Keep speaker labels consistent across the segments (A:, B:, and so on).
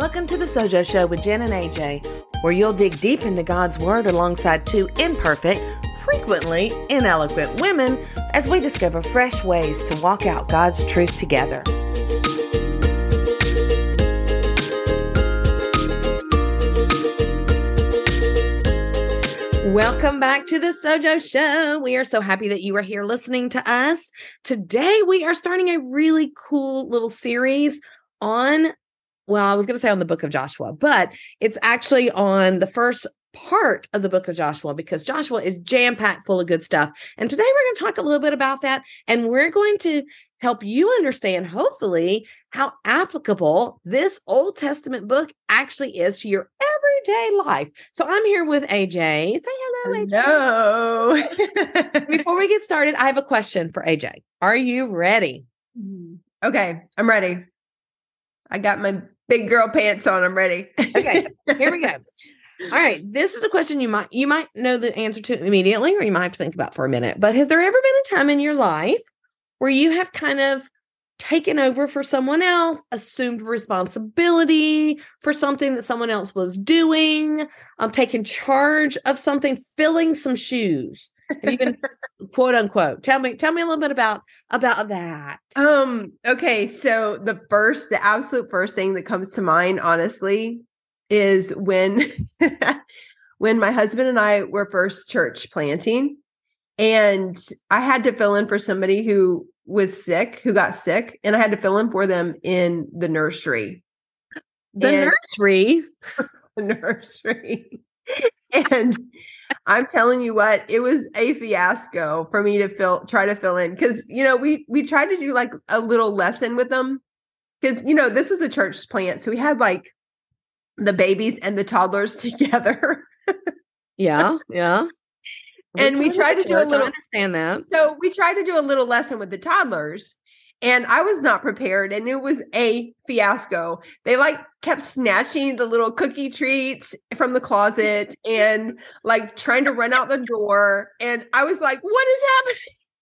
A: Welcome to the Sojo Show with Jen and AJ, where you'll dig deep into God's Word alongside two imperfect, frequently ineloquent women as we discover fresh ways to walk out God's truth together. Welcome back to the Sojo Show. We are so happy that you are here listening to us. Today, we are starting a really cool little series on, well, I was going to say on the book of Joshua, but it's actually on the first part of the book of Joshua because Joshua is jam-packed full of good stuff. And today we're going to talk a little bit about that. And we're going to help you understand, hopefully, how applicable this Old Testament book actually is to your everyday life. So I'm here with AJ. Say hello, AJ.
B: Hello.
A: Before we get started, I have a question for AJ. Are you ready?
B: Okay, I'm ready. I got my big girl pants on. I'm ready.
A: Okay, here we go. All right, this is a question you might know the answer to immediately, or you might have to think about for a minute. But has there ever been a time in your life where you have kind of taken over for someone else, assumed responsibility for something that someone else was doing, taken charge of something, filling some shoes? Have you been quote unquote? Tell me a little bit about that.
B: Okay, so the absolute first thing that comes to mind, honestly, is when when my husband and I were first church planting, and I had to fill in for somebody who got sick, and I had to fill in for them in the nursery.
A: Nursery?
B: The nursery. And I'm telling you what, it was a fiasco for me to try to fill in. Cause we tried to do like a little lesson with them. Cause this was a church plant. So we had like the babies and the toddlers together.
A: Yeah.
B: And we tried to do a little,
A: I understand that.
B: So we tried to do a little lesson with the toddlers, and I was not prepared, and it was a fiasco. They kept snatching the little cookie treats from the closet and trying to run out the door. And I was like, what is happening?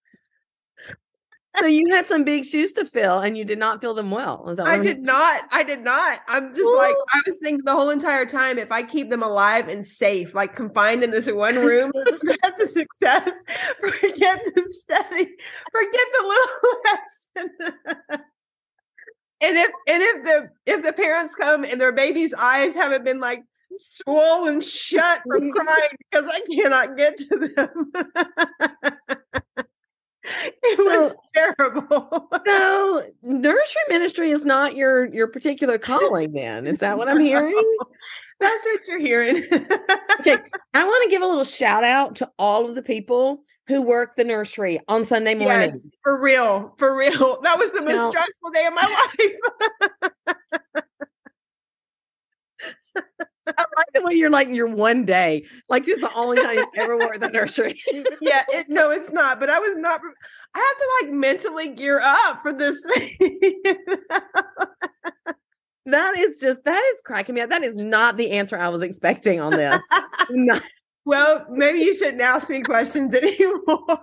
A: So you had some big shoes to fill, and you did not fill them well. Is that what
B: I did not. I'm just I was thinking the whole entire time, if I keep them alive and safe, confined in this one room, that's a success. Forget the study. Forget the little lesson. And if the parents come and their baby's eyes haven't been swollen shut from crying because I cannot get to them. It was terrible.
A: So nursery ministry is not your particular calling then. Is that what I'm hearing?
B: That's what you're hearing.
A: Okay. I want to give a little shout out to all of the people who work the nursery on Sunday morning.
B: Yes, for real. That was the most stressful day of my life.
A: I like the way you're one day. This is the only time you ever worked the nursery.
B: Yeah, it's not. But I was not. I have to mentally gear up for this thing.
A: That is cracking me up. That is not the answer I was expecting on this. No.
B: Well, maybe you shouldn't ask me questions anymore.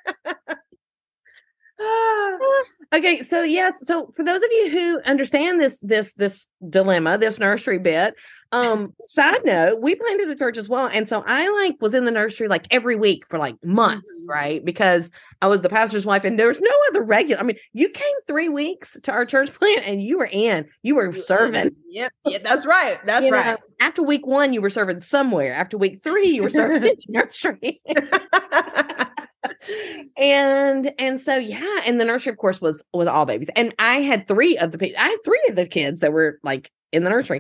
A: Okay, so yes, so for those of you who understand this dilemma, this nursery bit, side note, we planted a church as well, and so I was in the nursery every week for months, right? Because I was the pastor's wife, and there was no other regular. I mean, you came 3 weeks to our church plant, and you were serving.
B: Yep, yeah, that's right. That's right.
A: After week 1, you were serving somewhere. After week 3, you were serving in the nursery. And so and the nursery of course was all babies, and I had 3 of the kids that were in the nursery.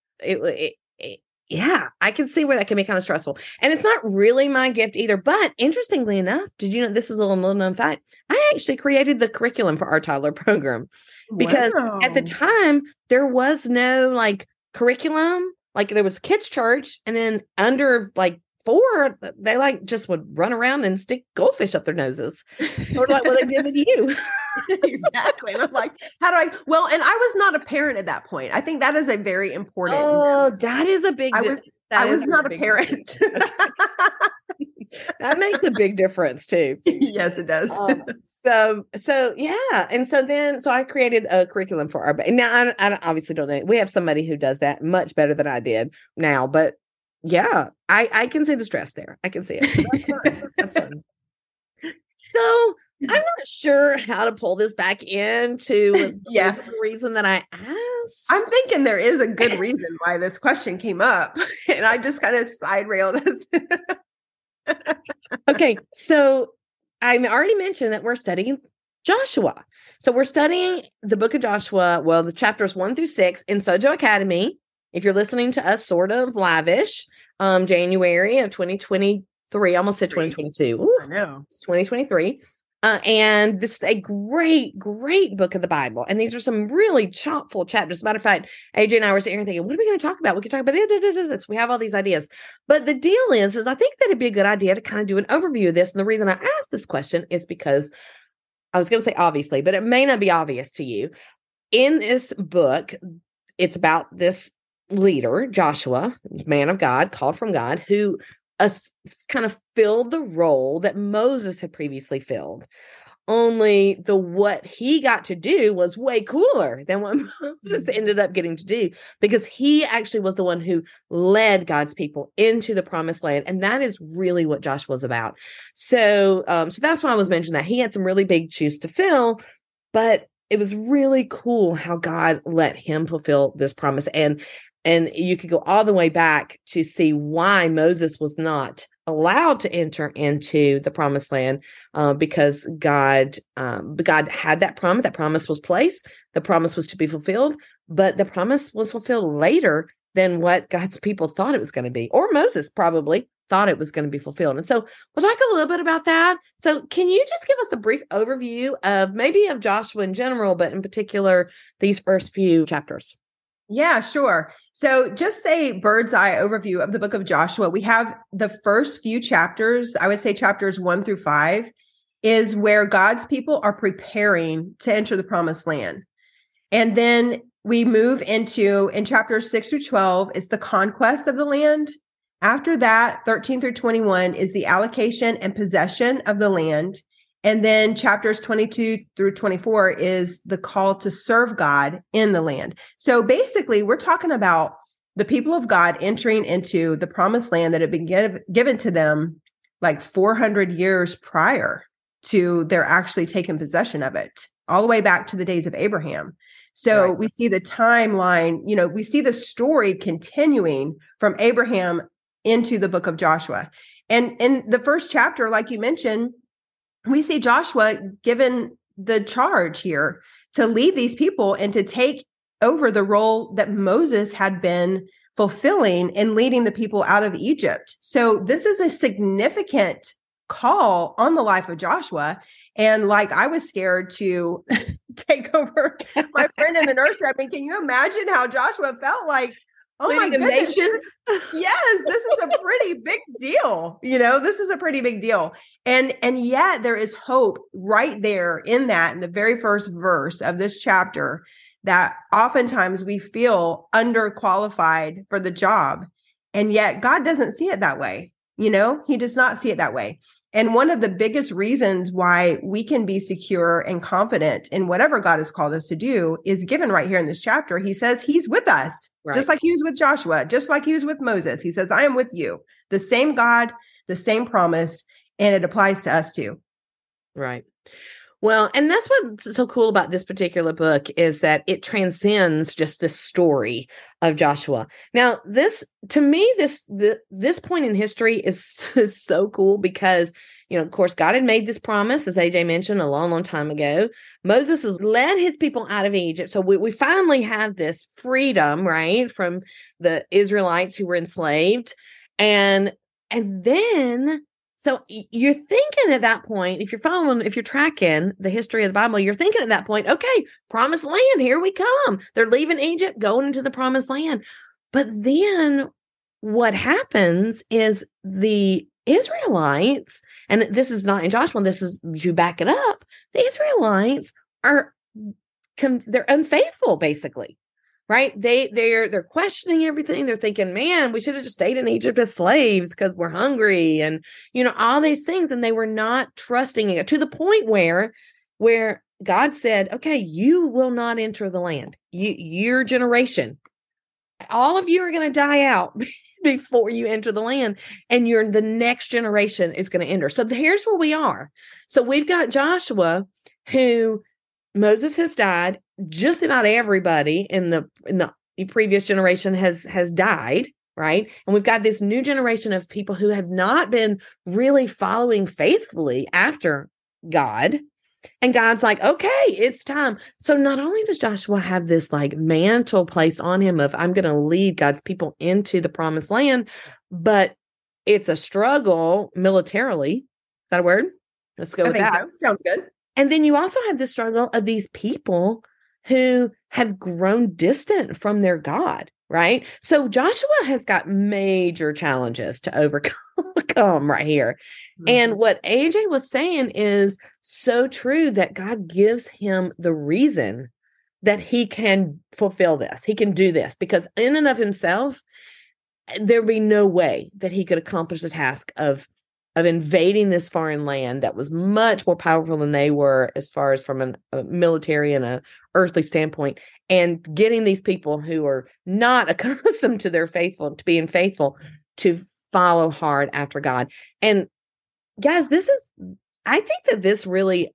A: I can see where that can be kind of stressful, and it's not really my gift either. But interestingly enough, did you know this is a little known fact? I actually created the curriculum for our toddler program because at the time there was no curriculum. There was kids church, and then under 4, they just would run around and stick goldfish up their noses. Sort of what they did with you.
B: Exactly. And I'm how do I? Well, and I was not a parent at that point. I think that is a very important.
A: Oh, that is a big.
B: I was not a parent.
A: That makes a big difference too.
B: Yes, it does.
A: So yeah. And so I created a curriculum for our, now I obviously don't know. We have somebody who does that much better than I did now, but yeah, I can see the stress there. I can see it. So that's fun. So I'm not sure how to pull this back into the reason that I asked.
B: I'm thinking there is a good reason why this question came up, and I just kind of side railed us.
A: Okay, so I already mentioned that we're studying Joshua. So we're studying the book of Joshua, well, the chapters 1-6 in Sojo Academy. If you're listening to us sort of lavish, January of 2023, almost said 2022. Ooh,
B: I know.
A: It's 2023. And this is a great book of the Bible. And these are some really chock full chapters. As a matter of fact, AJ and I were sitting here thinking, what are we going to talk about? We could talk about this. We have all these ideas. But the deal is I think that it'd be a good idea to kind of do an overview of this. And the reason I asked this question is because I was going to say obviously, but it may not be obvious to you. In this book, it's about this leader, Joshua, man of God, called from God, who kind of filled the role that Moses had previously filled. Only what he got to do was way cooler than what Moses ended up getting to do, because he actually was the one who led God's people into the promised land. And that is really what Joshua was about. So that's why I was mentioning that he had some really big shoes to fill, but it was really cool how God let him fulfill this promise. And you could go all the way back to see why Moses was not allowed to enter into the promised land, because God had that promise. That promise was placed. The promise was to be fulfilled, but the promise was fulfilled later than what God's people thought it was going to be, or Moses probably thought it was going to be fulfilled. And so we'll talk a little bit about that. So can you just give us a brief overview of Joshua in general, but in particular, these first few chapters?
B: Yeah, sure. So just a bird's eye overview of the book of Joshua. We have the first few chapters, I would say chapters 1-5, is where God's people are preparing to enter the promised land. And then we move into, in chapters 6-12, it's the conquest of the land. After that, 13-21 is the allocation and possession of the land. And then chapters 22-24 is the call to serve God in the land. So basically, we're talking about the people of God entering into the promised land that had been given to them like 400 years prior to their actually taking possession of it, all the way back to the days of Abraham. So right. We see the timeline, we see the story continuing from Abraham into the book of Joshua. And in the first chapter, like you mentioned, we see Joshua given the charge here to lead these people and to take over the role that Moses had been fulfilling in leading the people out of Egypt. So this is a significant call on the life of Joshua. And like, I was scared to take over my friend in the nursery. I mean, can you imagine how Joshua felt like, oh my goodness, yes, this is a pretty big deal. This is a pretty big deal. And yet there is hope right there in the very first verse of this chapter, that oftentimes we feel underqualified for the job. And yet God doesn't see it that way. He does not see it that way. And one of the biggest reasons why we can be secure and confident in whatever God has called us to do is given right here in this chapter. He says he's with us, right. Just like he was with Joshua, just like he was with Moses. He says, I am with you. The same God, the same promise, and it applies to us too.
A: Right. Well, and that's what's so cool about this particular book is that it transcends just the story of Joshua. Now, this point in history is so cool because, of course, God had made this promise, as AJ mentioned, a long, long time ago. Moses has led his people out of Egypt. So we finally have this freedom, right, from the Israelites who were enslaved. And then... So you're thinking at that point, if you're tracking the history of the Bible, you're thinking at that point, okay, promised land, here we come. They're leaving Egypt, going into the promised land. But then what happens is the Israelites, and this is not in Joshua, this is, you back it up, the Israelites they're unfaithful, basically. right? They're questioning everything. They're thinking, man, we should have just stayed in Egypt as slaves because we're hungry, and all these things. And they were not trusting it to the point where God said, okay, you will not enter the land. Your generation, all of you are going to die out before you enter the land, and the next generation is going to enter. So here's where we are. So we've got Joshua, who Moses has died. Just about everybody in the previous generation has died, right? And we've got this new generation of people who have not been really following faithfully after God. And God's like, okay, it's time. So not only does Joshua have this like mantle placed on him of, I'm going to lead God's people into the promised land, but it's a struggle militarily. Is that a word? Let's go with that.
B: So. Sounds good.
A: And then you also have the struggle of these people who have grown distant from their God, right? So Joshua has got major challenges to overcome right here. Mm-hmm. And what AJ was saying is so true, that God gives him the reason that he can fulfill this. He can do this, because in and of himself, there'd be no way that he could accomplish the task of invading this foreign land that was much more powerful than they were, as far as from a military and a earthly standpoint, and getting these people who are not accustomed to being faithful to follow hard after God. And guys, I think that this really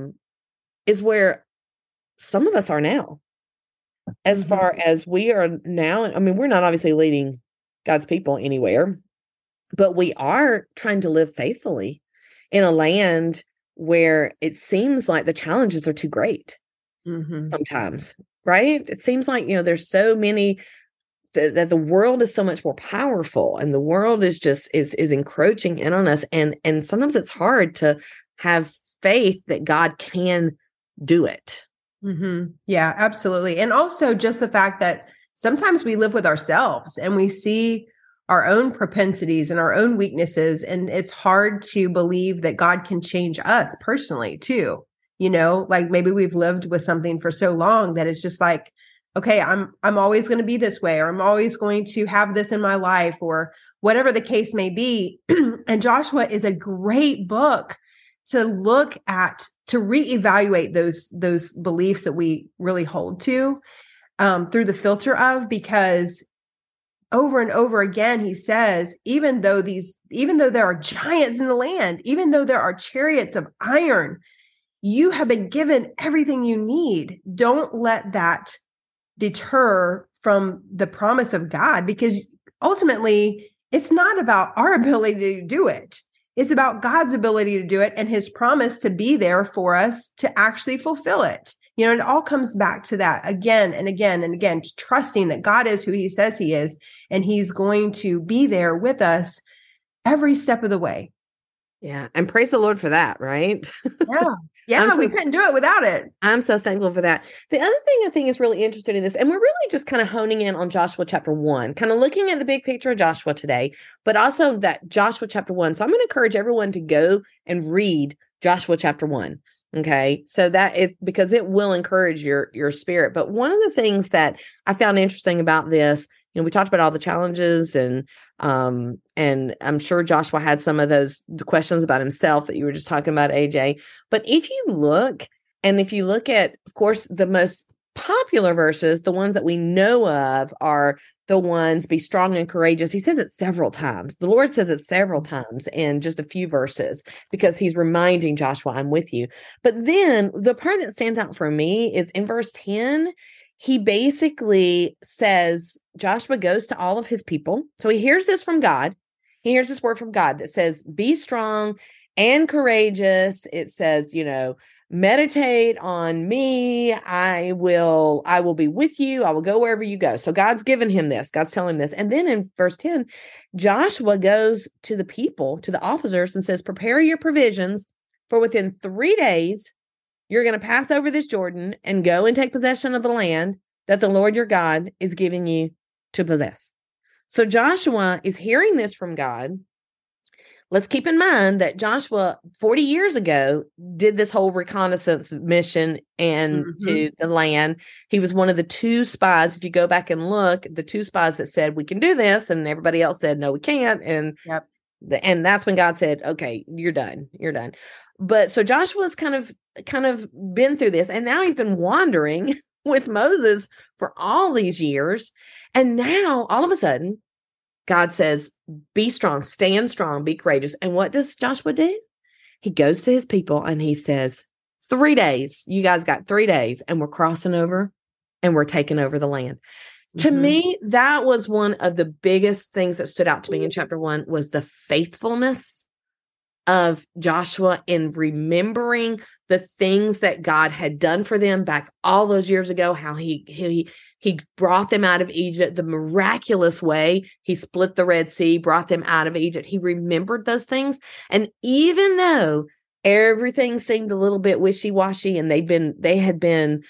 A: is where some of us are now, as far as we are now. I mean, we're not obviously leading God's people anywhere, but we are trying to live faithfully in a land where it seems like the challenges are too great sometimes, right? It seems like, there's so many, that the world is so much more powerful, and the world is just is encroaching in on us. And sometimes it's hard to have faith that God can do it.
B: Mm-hmm. Yeah, absolutely. And also just the fact that sometimes we live with ourselves and we see our own propensities and our own weaknesses. And it's hard to believe that God can change us personally too. Like maybe we've lived with something for so long that it's just like, okay, I'm always going to be this way, or I'm always going to have this in my life, or whatever the case may be. And Joshua is a great book to look at, to reevaluate those beliefs that we really hold to through the filter of, because over and over again, he says, even though there are giants in the land, even though there are chariots of iron, you have been given everything you need. Don't let that deter from the promise of God, because ultimately it's not about our ability to do it. It's about God's ability to do it and his promise to be there for us to actually fulfill it. It all comes back to that again and again and again, trusting that God is who he says he is, and he's going to be there with us every step of the way.
A: Yeah. And praise the Lord for that, right?
B: Yeah. Yeah, we couldn't do it without it.
A: I'm so thankful for that. The other thing I think is really interesting in this, and we're really just kind of honing in on Joshua chapter 1, kind of looking at the big picture of Joshua today, but also that Joshua chapter 1. So I'm going to encourage everyone to go and read Joshua chapter 1. Okay. So because it will encourage your spirit. But one of the things that I found interesting about this, we talked about all the challenges, and I'm sure Joshua had some of the questions about himself that you were just talking about, AJ. But if you look at, of course, the most popular verses, the ones that we know of are the ones, be strong and courageous. He says it several times. The Lord says it several times in just a few verses, because he's reminding Joshua, I'm with you. But then the part that stands out for me is in verse 10, he basically says, Joshua goes to all of his people. So he hears this from God. He hears this word from God that says, be strong and courageous. It says, meditate on me. I will be with you. I will go wherever you go. So God's given him this. God's telling him this. And then in verse 10, Joshua goes to the people, to the officers, and says, prepare your provisions, for within 3 days, you're going to pass over this Jordan and go and take possession of the land that the Lord your God is giving you to possess. So Joshua is hearing this from God, let's keep in mind that Joshua 40 years ago did this whole reconnaissance mission and to the land. He was one of the 2 spies. If you go back and look, the 2 spies that said, we can do this. And everybody else said, no, we can't. And, and that's when God said, okay, you're done. You're done. But so Joshua's kind of been through this. And now he's been wandering with Moses for all these years. And now all of a sudden, God says, be strong, stand strong, be courageous. And what does Joshua do? He goes to his people and he says, 3 days, you guys got 3 days and we're crossing over and we're taking over the land. To me, that was one of the biggest things that stood out to me in chapter 1 was the faithfulness of Joshua in remembering the things that God had done for them back all those years ago, how he brought them out of Egypt the miraculous way. He split the Red Sea, brought them out of Egypt. He remembered those things. And even though everything seemed a little bit wishy-washy and they had been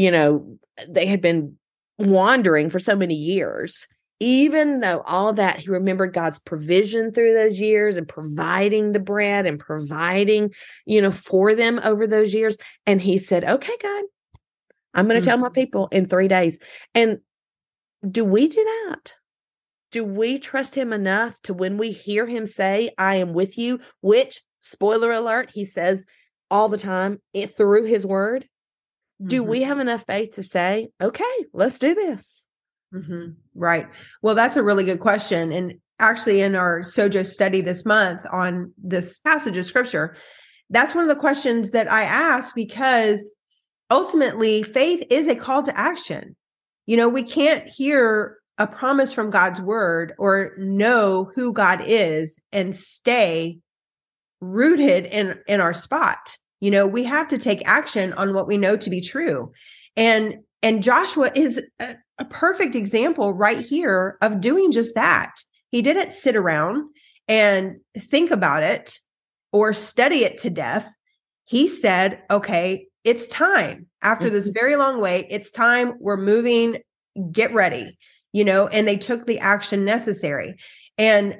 A: wandering for so many years, even though all of that, he remembered God's provision through those years and providing the bread and providing, for them over those years. And he said, okay, God, I'm going to tell my people in 3 days. And do we do that? Do we trust him enough to when we hear him say, I am with you, which, spoiler alert, he says all the time through his word. Do we have enough faith to say, okay, let's do this?
B: Right. Well, that's a really good question. And actually in our Sojo study this month on this passage of scripture, that's one of the questions that I asked because ultimately faith is a call to action. We can't hear a promise from God's word or know who God is and stay rooted in our spot. We have to take action on what we know to be true. And Joshua is a perfect example right here of doing just that. He didn't sit around and think about it or study it to death. He said, okay, it's time. After this very long wait, it's time. We're moving. Get ready, and they took the action necessary. And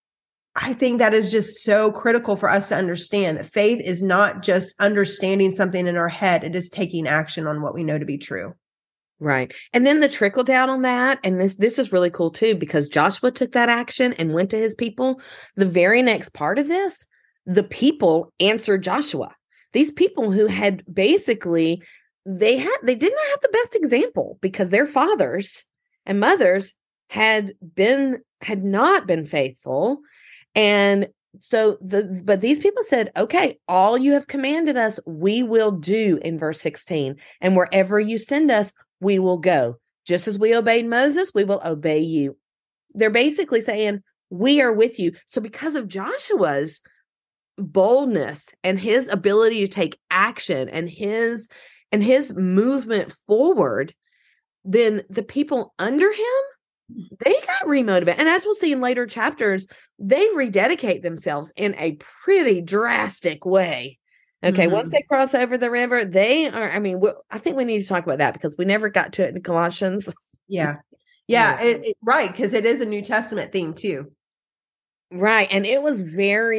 B: I think that is just so critical for us to understand that faith is not just understanding something in our head. It is taking action on what we know to be true.
A: Right. And then the trickle down on that, and this is really cool too, because Joshua took that action and went to his people. The very next part of this, the people answered Joshua. These people who had basically, they didn't have the best example because their fathers and mothers had not been faithful. And so but these people said, okay, all you have commanded us, we will do in verse 16. And wherever you send us, we will go. Just as we obeyed Moses, we will obey you. They're basically saying, we are with you. So because of Joshua's boldness and his ability to take action and his movement forward, then the people under him, they got remotivated. And as we'll see in later chapters, they rededicate themselves in a pretty drastic way. Okay, once they cross over the river, they are, I think we need to talk about that because we never got to it in Colossians.
B: Yeah, right, because it is a New Testament theme too.
A: Right, and it was a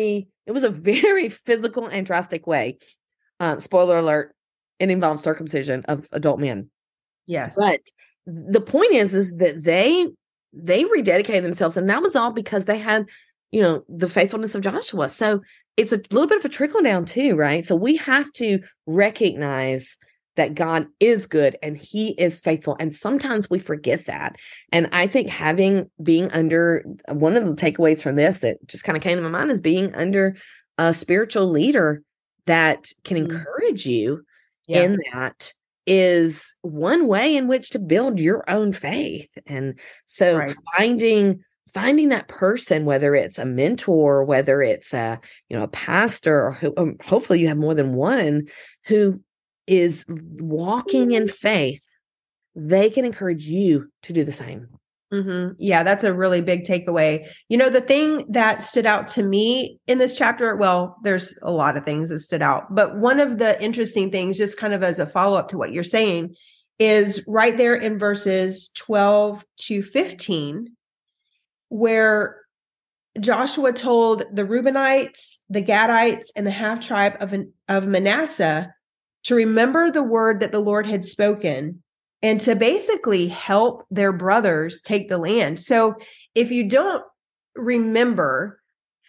A: very physical and drastic way. Spoiler alert, it involved circumcision of adult men.
B: Yes.
A: But the point is that they rededicated themselves, and that was all because they had, the faithfulness of Joshua. So it's a little bit of a trickle down too, right? So we have to recognize that God is good and he is faithful. And sometimes we forget that. And I think being under, one of the takeaways from this that just kind of came to my mind is being under a spiritual leader that can encourage you in that is one way in which to build your own faith. And so finding that person, whether it's a mentor, whether it's a pastor, or who, hopefully you have more than one who is walking in faith, they can encourage you to do the same.
B: Yeah, that's a really big takeaway. The thing that stood out to me in this chapter, well, there's a lot of things that stood out, but one of the interesting things, just kind of as a follow-up to what you're saying, is right there in verses 12 to 15, where Joshua told the Reubenites, the Gadites, and the half tribe of Manasseh to remember the word that the Lord had spoken and to basically help their brothers take the land. So if you don't remember,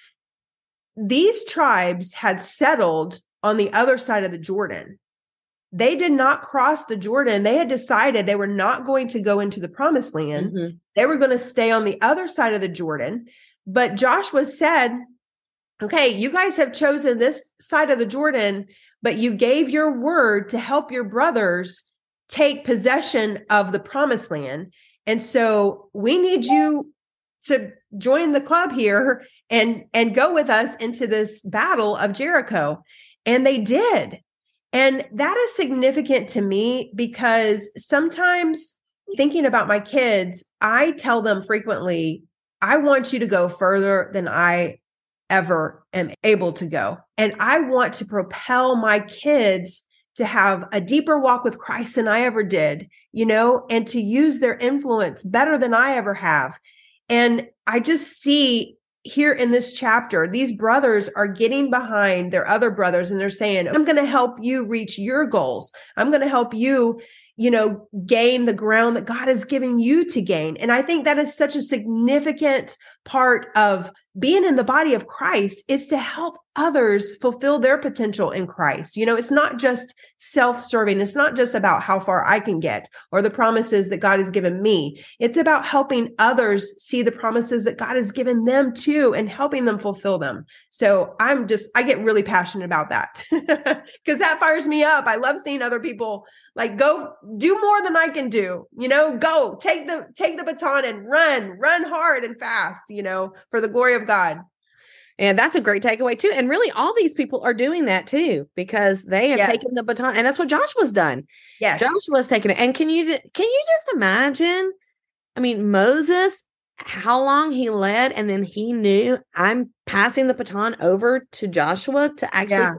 B: these tribes had settled on the other side of the Jordan. They did not cross the Jordan. They had decided they were not going to go into the promised land. Mm-hmm. They were going to stay on the other side of the Jordan. But Joshua said, okay, you guys have chosen this side of the Jordan, but you gave your word to help your brothers take possession of the promised land. And so we need you to join the club here and go with us into this battle of Jericho. And they did. And that is significant to me because sometimes thinking about my kids, I tell them frequently, I want you to go further than I ever am able to go. And I want to propel my kids to have a deeper walk with Christ than I ever did, and to use their influence better than I ever have. And I just see here in this chapter, these brothers are getting behind their other brothers and they're saying, I'm going to help you reach your goals. I'm going to help you, gain the ground that God is giving you to gain. And I think that is such a significant part of being in the body of Christ. It's to help others fulfill their potential in Christ. It's not just self-serving. It's not just about how far I can get or the promises that God has given me. It's about helping others see the promises that God has given them too and helping them fulfill them. So I get really passionate about that because that fires me up. I love seeing other people go do more than I can do, go take the baton and run hard and fast, for the glory of God.
A: And that's a great takeaway too. And really all these people are doing that too, because they have taken the baton, and that's what Joshua's done.
B: Yes.
A: Joshua's taken it. And can you just imagine? I mean, Moses, how long he led, and then he knew, I'm passing the baton over to Joshua to actually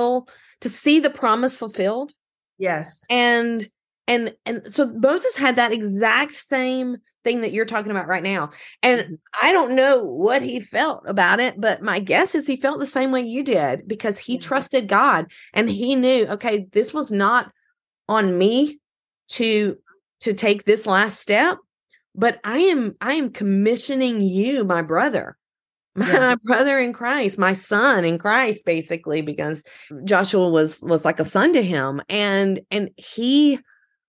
A: to see the promise fulfilled.
B: Yes.
A: And so Moses had that exact same thing that you're talking about right now. And I don't know what he felt about it, but my guess is he felt the same way you did, because he trusted God and he knew, okay, this was not on me to take this last step, but I am commissioning you, my brother. My brother in Christ, my son in Christ, basically, because Joshua was like a son to him. And he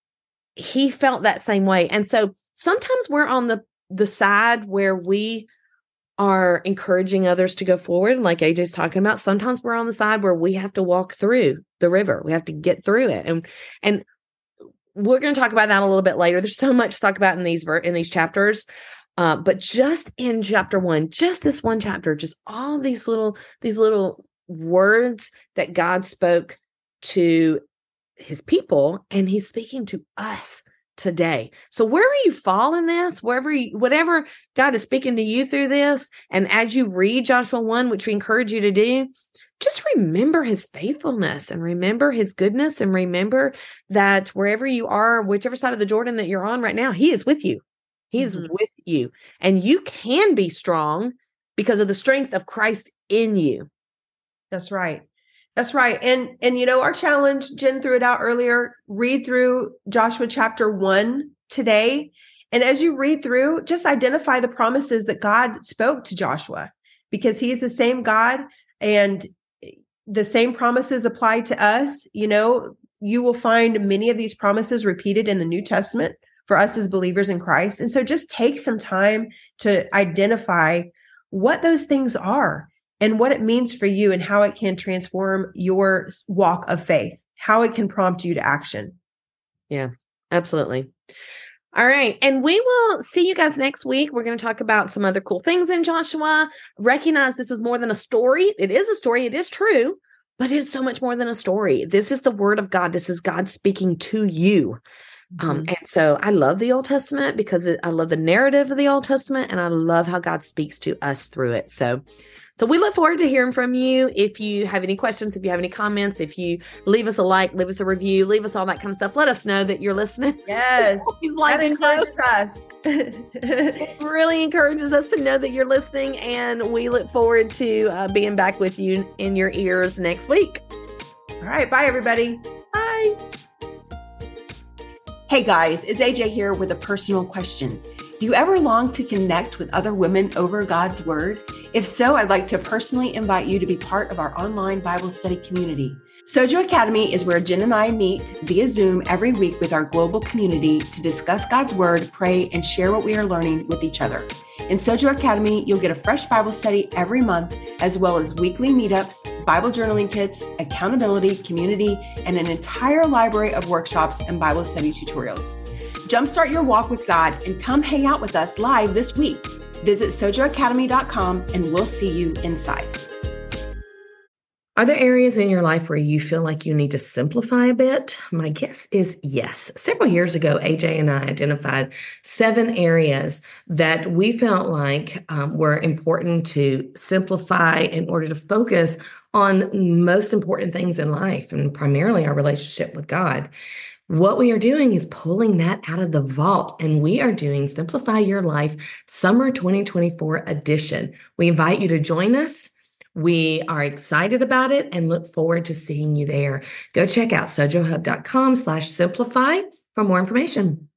A: felt that same way. And so sometimes we're on the side where we are encouraging others to go forward, like AJ's talking about. Sometimes we're on the side where we have to walk through the river. We have to get through it. And we're going to talk about that a little bit later. There's so much to talk about in these chapters. But just in chapter 1, just this one chapter, just all these little words that God spoke to his people, and he's speaking to us today. So wherever you fall in this, whatever God is speaking to you through this, and as you read Joshua 1, which we encourage you to do, just remember his faithfulness and remember his goodness, and remember that wherever you are, whichever side of the Jordan that you're on right now, he is with you. He's with you, and you can be strong because of the strength of Christ in you.
B: That's right. That's right. And our challenge, Jen threw it out earlier, read through Joshua chapter 1 today. And as you read through, just identify the promises that God spoke to Joshua, because he's the same God and the same promises apply to us. You will find many of these promises repeated in the New Testament for us as believers in Christ. And so just take some time to identify what those things are and what it means for you, and how it can transform your walk of faith, how it can prompt you to action.
A: Yeah, absolutely. All right. And we will see you guys next week. We're going to talk about some other cool things in Joshua. Recognize this is more than a story. It is a story. It is true, but it is so much more than a story. This is the word of God. This is God speaking to you. And so I love the Old Testament because I love the narrative of the Old Testament, and I love how God speaks to us through it. So So we look forward to hearing from you. If you have any questions, if you have any comments, if you leave us a like, leave us a review, leave us all that kind of stuff. Let us know that you're listening.
B: Yes.
A: That
B: encourages us.
A: It really encourages us to know that you're listening, and we look forward to being back with you in your ears next week.
B: All right. Bye, everybody.
A: Bye.
B: Hey guys, it's AJ here with a personal question. Do you ever long to connect with other women over God's Word? If so, I'd like to personally invite you to be part of our online Bible study community. Sojo Academy is where Jen and I meet via Zoom every week with our global community to discuss God's Word, pray, and share what we are learning with each other. In Sojo Academy, you'll get a fresh Bible study every month, as well as weekly meetups, Bible journaling kits, accountability, community, and an entire library of workshops and Bible study tutorials. Jumpstart your walk with God and come hang out with us live this week. Visit sojoacademy.com and we'll see you inside.
A: Are there areas in your life where you feel like you need to simplify a bit? My guess is yes. Several years ago, AJ and I identified 7 areas that we felt like were important to simplify in order to focus on most important things in life, and primarily our relationship with God. What we are doing is pulling that out of the vault, and we are doing Simplify Your Life Summer 2024 edition. We invite you to join us. We are excited about it and look forward to seeing you there. Go check out sojohub.com/simplify for more information.